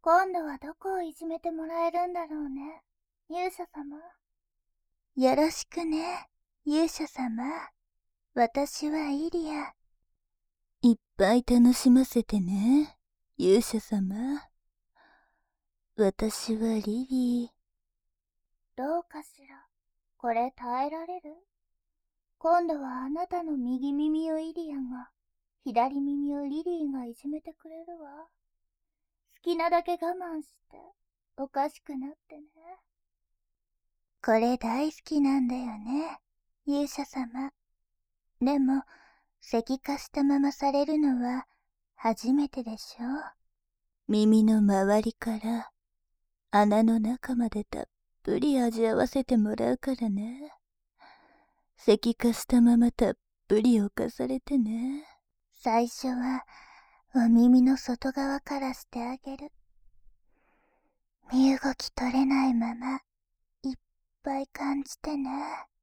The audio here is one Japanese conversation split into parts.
今度はどこをいじめてもらえるんだろうね、勇者様。よろしくね、勇者様。私はイリア。 いっぱい楽しませてね、勇者様。私はリリー。 どうかしら。これ耐えられる？今度はあなたの右耳をイリアが、左耳をリリーがいじめてくれるわ。好きなだけ我慢して、おかしくなってね。これ大好きなんだよね、勇者様。でも、石化したままされるのは初めてでしょ。 耳の周りから穴の中までたっぷり味合わせてもらうからね。石化したままたっぷり侵されてね。 最初はお耳の外側からしてあげる。身動き取れないままいっぱい感じてね。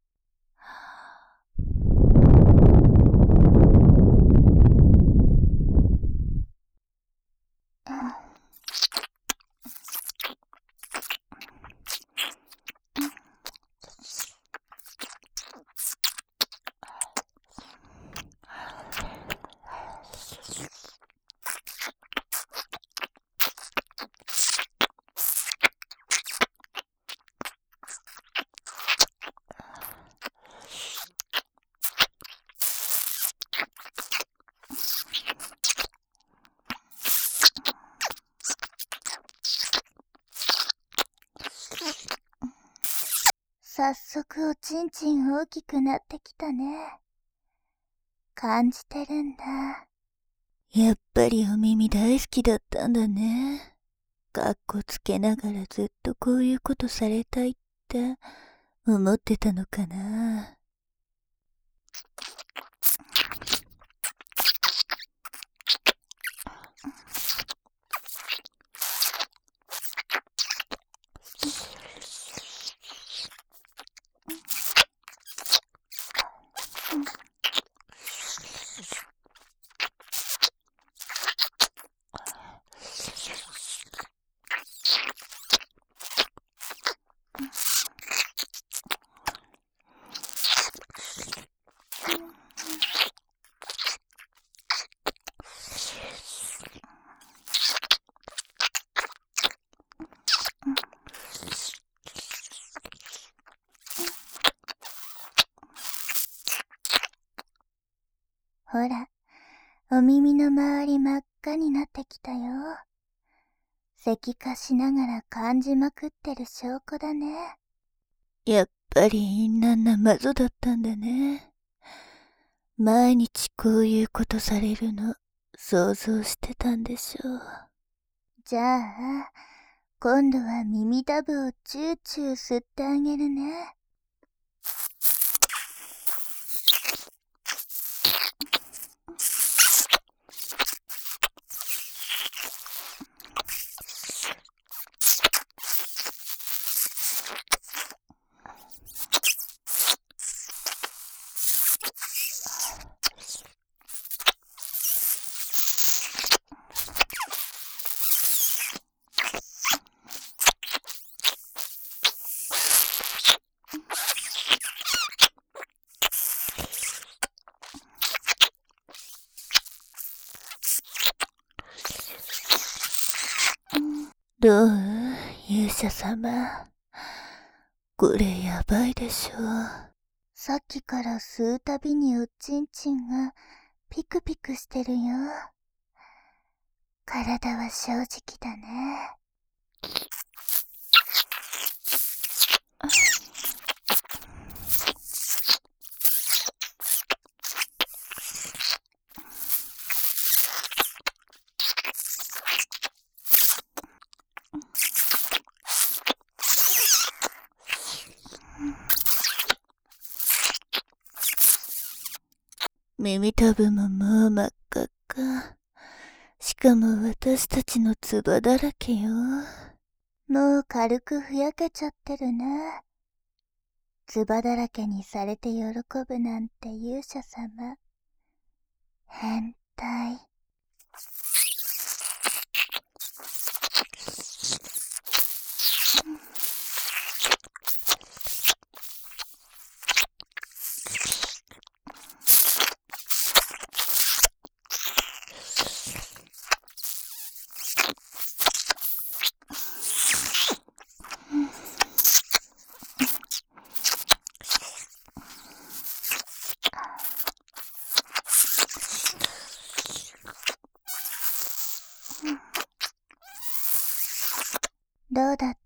早速おちんちん大きくなってきたね。感じてるんだ。 やっぱりお耳大好きだったんだね。かっこつけながらずっとこういうことされたいって思ってたのかな。 ほら、お耳の周り真っ赤になってきたよ。石化しながら感じまくってる証拠だね。 やっぱりインナンなマゾだったんだね。毎日こういうことされるの想像してたんでしょう。 じゃあ、今度は耳たぶをチューチュー吸ってあげるね。 どう勇者様。これやばいでしょ。 さっきから吸うたびにおちんちんがピクピクしてるよ。体は正直だね。 耳たぶももう真っ赤っか。しかも私たちのつばだらけよ。 もう軽くふやけちゃってるね。つばだらけにされて喜ぶなんて勇者様。変態。 どうだった？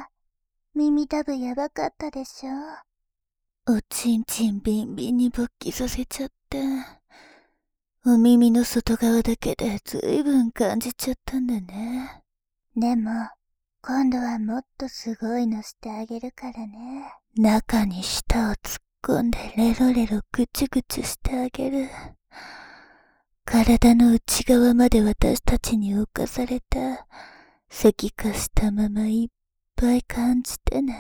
耳たぶやばかったでしょ？ おちんちんビンビンに勃起させちゃって、お耳の外側だけでずいぶん感じちゃったんだね。 でも、今度はもっとすごいのしてあげるからね。 中に舌を突っ込んでレロレロぐちゅぐちゅしてあげる。体の内側まで私たちに侵された、石化したままいっぱい感じてね。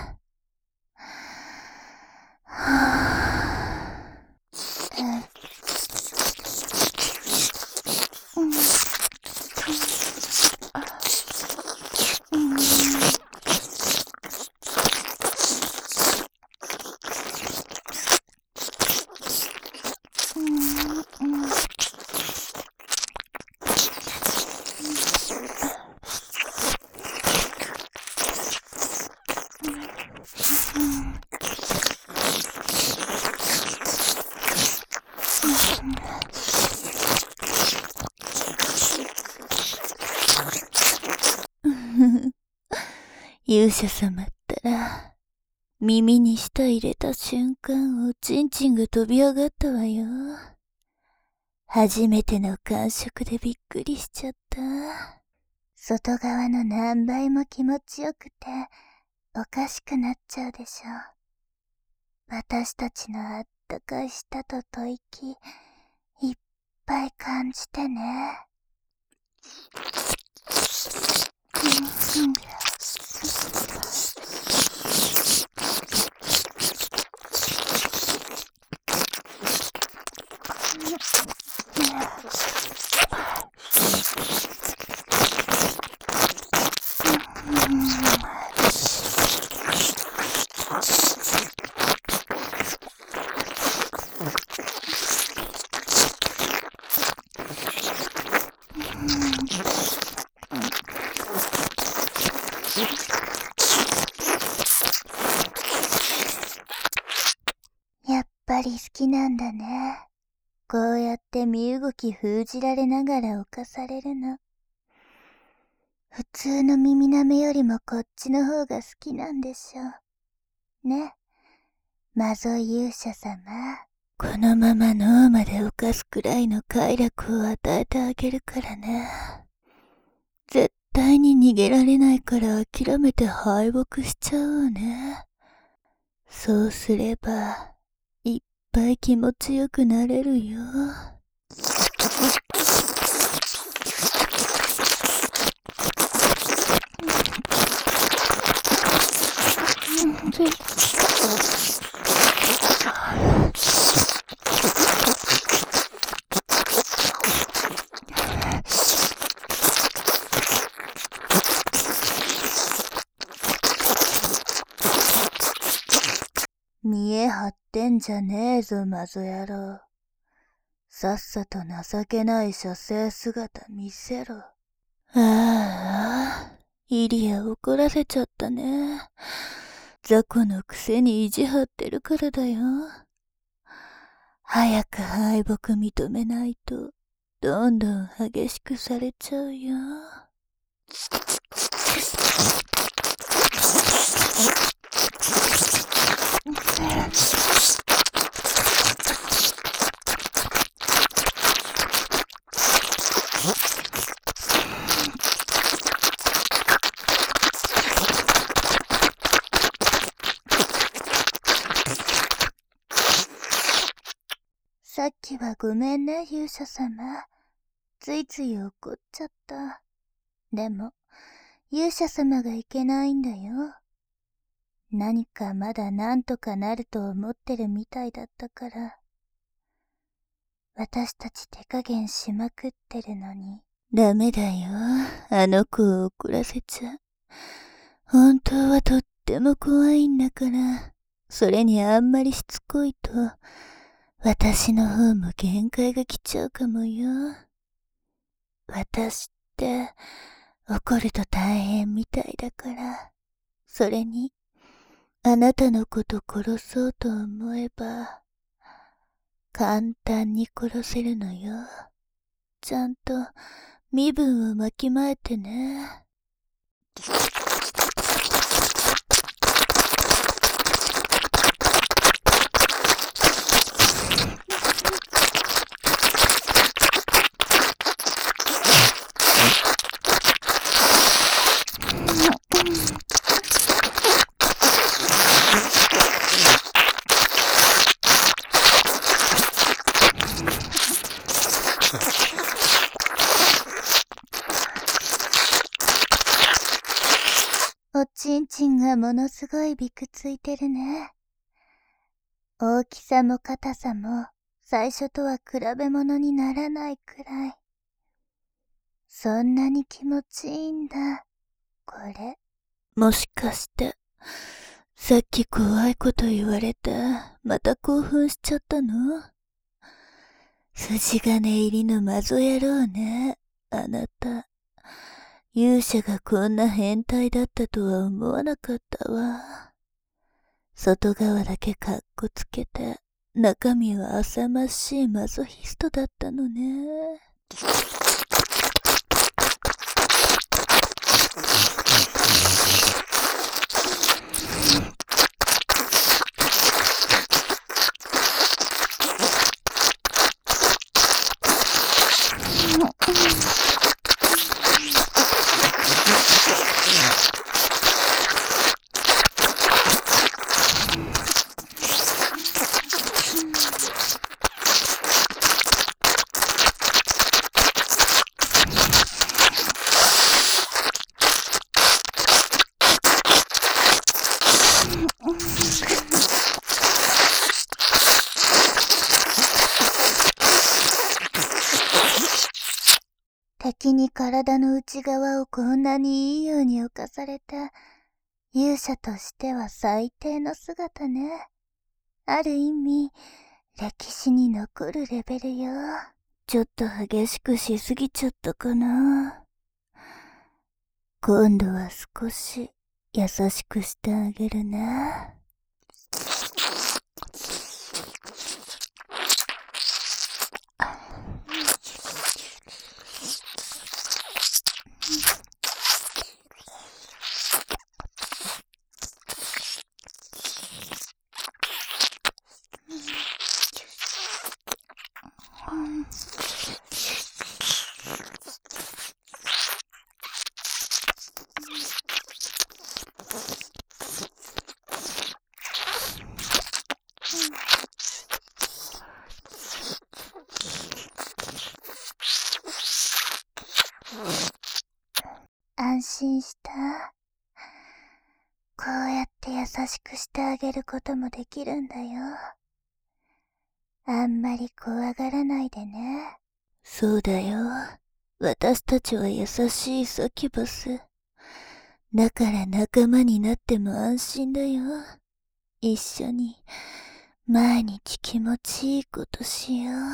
勇者様ったら、耳に舌入れた瞬間おちんちんが飛び上がったわよ。初めての感触でびっくりしちゃった。 外側の何倍も気持ちよくて、おかしくなっちゃうでしょ。私たちのあったかい舌と吐息、いっぱい感じてね。やっぱり好きなんだね。こうやって身動き封じられながら侵されるの。普通の耳舐めよりもこっちの方が好きなんでしょう。ね。マゾ勇者様。 このまま脳まで犯すくらいの快楽を与えてあげるからね。絶対に逃げられないから諦めて敗北しちゃおうね。そうすれば、いっぱい気持ちよくなれるよ。 見え張ってんじゃねえぞ、マゾ野郎。さっさと情けない射精姿見せろ。 ああ、イリア怒らせちゃったね。雑魚のくせに意地張ってるからだよ。早く敗北認めないと、どんどん激しくされちゃうよ。 さっきはごめんね、勇者様。ついつい怒っちゃった。でも、勇者様がいけないんだよ。何かまだなんとかなると思ってるみたいだったから。私たち手加減しまくってるのに。 ダメだよ。あの子を怒らせちゃ。本当はとっても怖いんだから。それにあんまりしつこいと、私の方も限界が来ちゃうかもよ。私って、怒ると大変みたいだから。それに、あなたのこと殺そうと思えば、簡単に殺せるのよ。ちゃんと身分をわきまえてね。 おちんちんがものすごいびくついてるね。大きさも硬さも最初とは比べ物にならないくらい。そんなに気持ちいいんだ、これ。 もしかして、さっき怖いこと言われて、また興奮しちゃったの？筋金入りのマゾ野郎ね、あなた。勇者がこんな変態だったとは思わなかったわ。外側だけカッコつけて、中身は浅ましいマゾヒストだったのね。 敵に体の内側をこんなにいいように侵された勇者としては最低の姿ね。ある意味、歴史に残るレベルよ。 ちょっと激しくしすぎちゃったかな。今度は少し優しくしてあげるね。 安心した。こうやって優しくしてあげることもできるんだよ。あんまり怖がらないでね。 そうだよ。私たちは優しいサキュバス。だから仲間になっても安心だよ。一緒に毎日気持ちいいことしよう。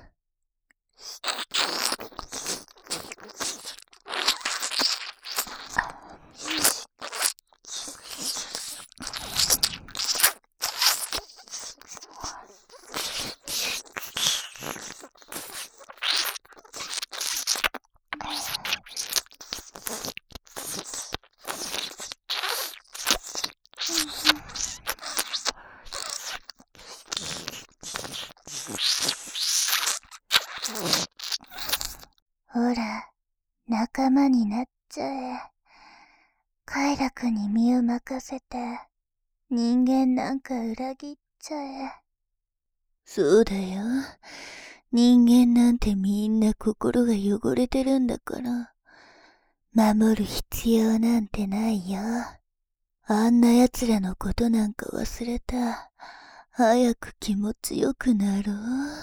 ほら、仲間になっちゃえ。快楽に身を任せて、人間なんか裏切っちゃえ。 そうだよ。人間なんてみんな心が汚れてるんだから、守る必要なんてないよ。あんな奴らのことなんか忘れた。早く気持ちよくなろう。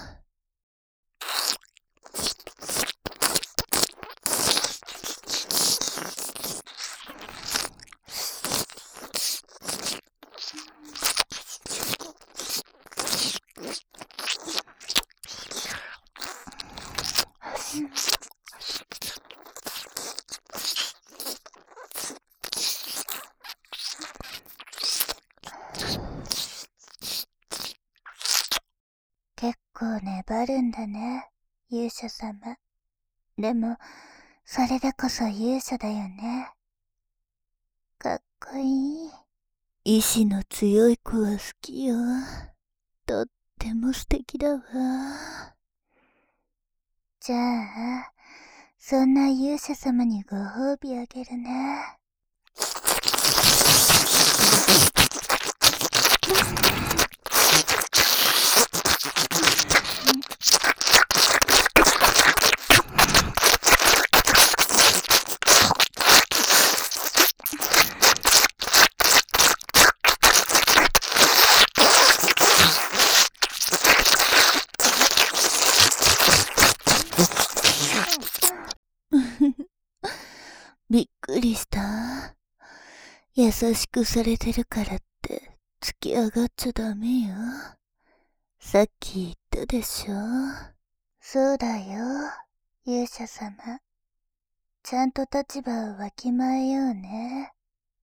結構粘るんだね、勇者様。でも、それでこそ勇者だよね。かっこいい。 意志の強い子は好きよ。とっても素敵だわ。 じゃあ、そんな勇者様にご褒美あげるね。 くりした？優しくされてるからって突き上がっちゃダメよ。さっき言ったでしょ。 そうだよ、勇者様。ちゃんと立場をわきまえようね。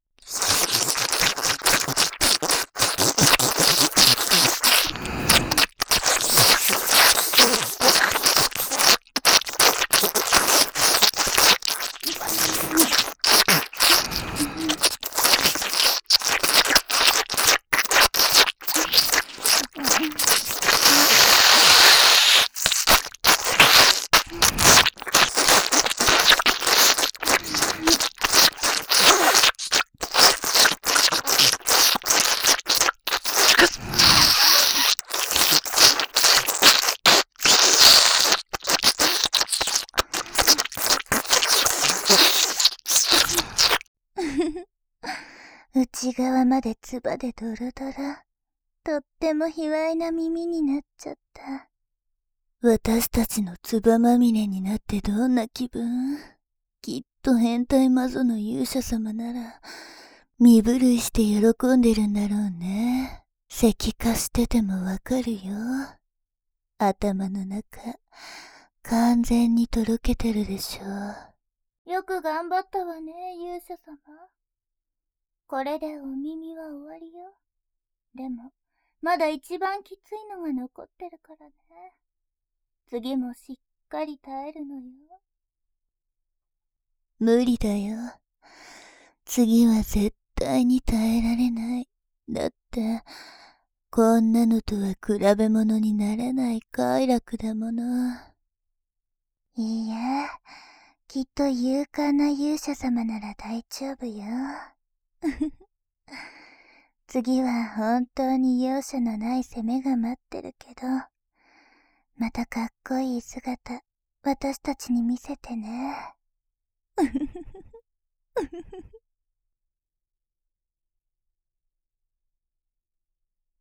内側まで唾でドロドロ。とっても卑猥な耳になっちゃった。 私たちの唾まみれになってどんな気分？きっと変態魔女の勇者様なら身震いして喜んでるんだろうね。石化しててもわかるよ。頭の中完全にとろけてるでしょ。 よく頑張ったわね、勇者様。これでお耳は終わりよ。でも、まだ一番きついのが残ってるからね。次もしっかり耐えるのよ。 無理だよ。次は絶対に耐えられない。だって、こんなのとは比べ物にならない快楽だもの。 いいえ、きっと勇敢な勇者様なら大丈夫よ。次は本当に容赦のない攻めが待ってるけど、またかっこいい姿、私たちに見せてね。